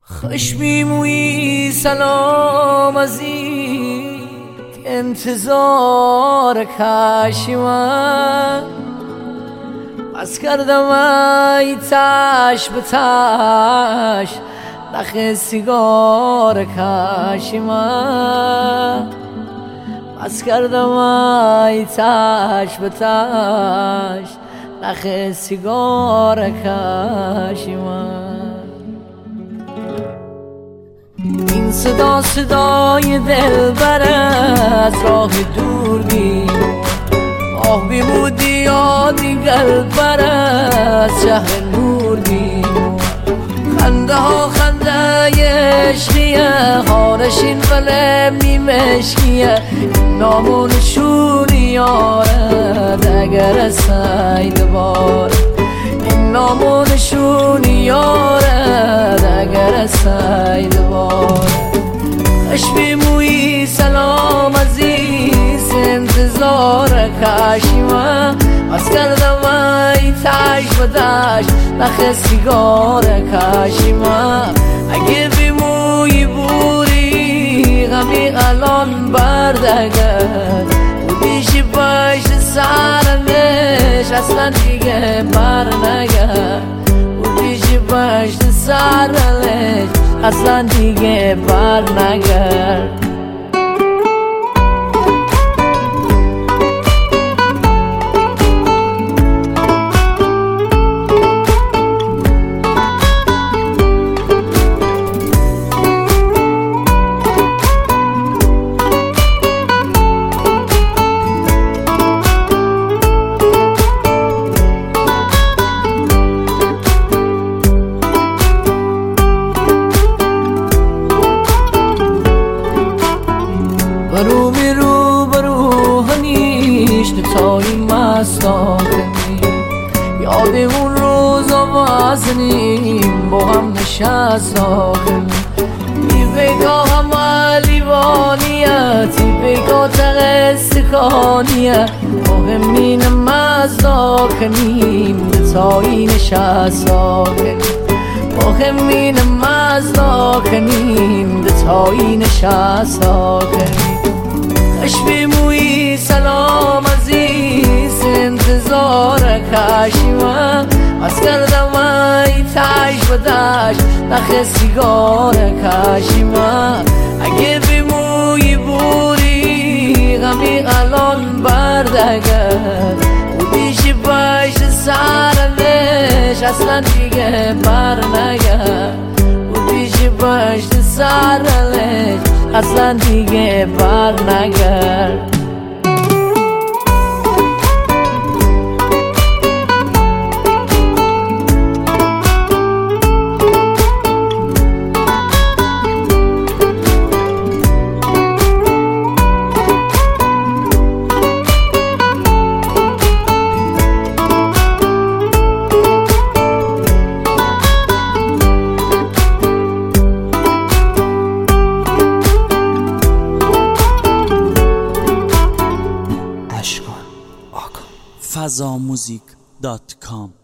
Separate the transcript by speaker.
Speaker 1: خوش میمویی سلام ازی که انتظار کشیمم بس کردم ای تش به تش نخ سیگار کشیمم بس کردم ای تش به تش نخ سیگار کشیمم. این صدا صدای دلبر از راه دور بیمون آه بیمودی یادی قلبر از شهر نور بیمون خنده ها خنده عشقیه حالشین وله میمشکیه نامون شونی یارد اگر سید باره نامون شونی یارد اگر سید باره. اش بیمویی سلام عزیز انتظار کشیمم بس کردم ای تش و دش نخ سیگار کشیمم اگه بیمویی بوری غمی الان بردگر بودیشی پشت سرنش اصلا دیگه بر نگر بودیشی پشت سرنش اصلا دیگه بر نگر. برو میرو برو همیشت تا این مستا کنی یاد اون روزا وزنیم با هم نشستا کنی ای بگاه همه لیوانیت ای بگاه تغستکانیت مهمین مزدا کنیم تا این نشستا کنی مهمین مزدا کنیم تا این نشستا کنیم. اش بیمویی سلام عزیز انتظار کشیمم بس کردم ای تش و دش نخ سیگار کشیمم اگه بیمویی بوری غمی الان بردگر بودیشی پشت سرنش اصلا دیگه بر نگر بودیشی پشت سرنش اصلا دیگه بر نگر.
Speaker 2: fazamuzik.com